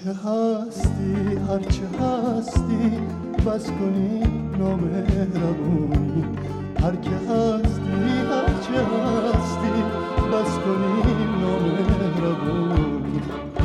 که هستی هرچه هستی بس کنی نامهربونی هر که هستی هرچه هستی بس کنی نامهربونی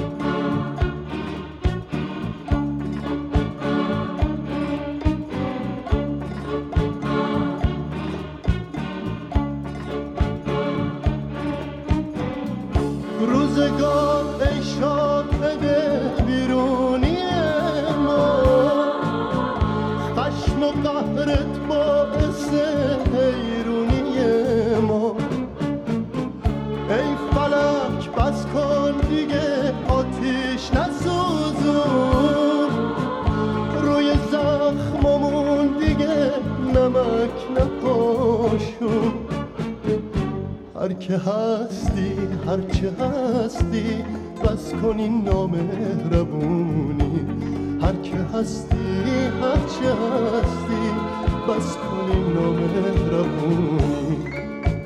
روزگار ای شاهد بیرونی ما خشم و قهرت باعث حیرونی ما ای فلک بس کن دیگه آتیش نسوزون روی زخممون دیگه نمک نپاشون هر که هستی هرچه هستی بس کنی نامهربونی هر که هستی هرچه هستی بس کنی نامهربونی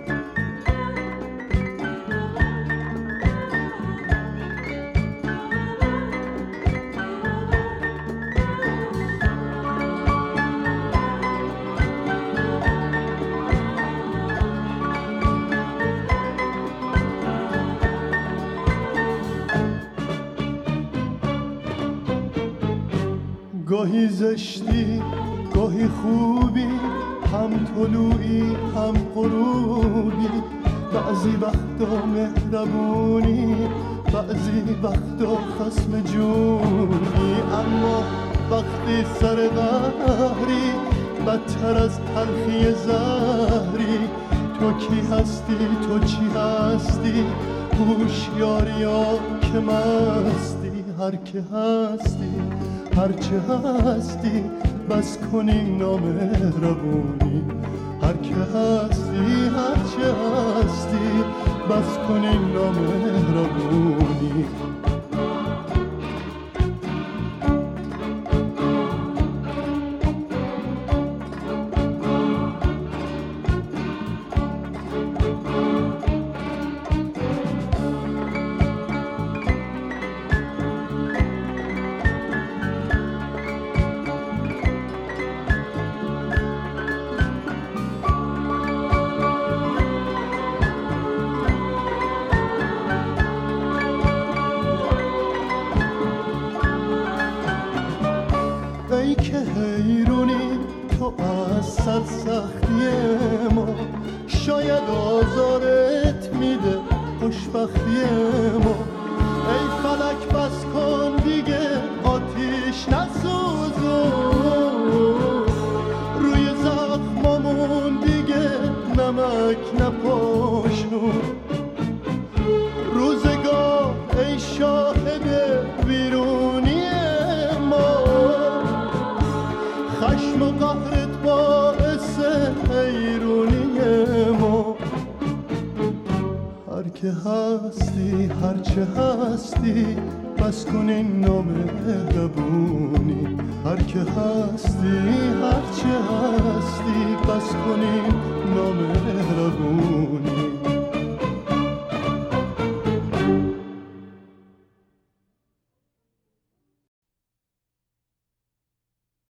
گاهی زشتی گاهی خوبی هم طلوعی هم غروبی بعضی وقتا مهربونی بعضی وقتا خصم جونی اما وقتی سر قهری بدتر از تلخی زهری تو کی هستی تو چی هستی هوشیاریا که مستی هر که هستی هرچه هستی بس کنی نامهربونی هر که هستی هرچه هستی بس کنی نامهربونی ای که حیرونی تو از سرسختی ما شاید آزارت میده خوشبختی ما ای فلک بس کن دیگه آتیش نسوزون روی زخممون دیگه نمک نپاشون روزگار ای شاهد بیرونی خشم و قهرت باعث حیرونی ما هر که هستی هرچه هستی بس کنی نامهربونی هر که هستی هرچه هستی بس کنی نامهربونی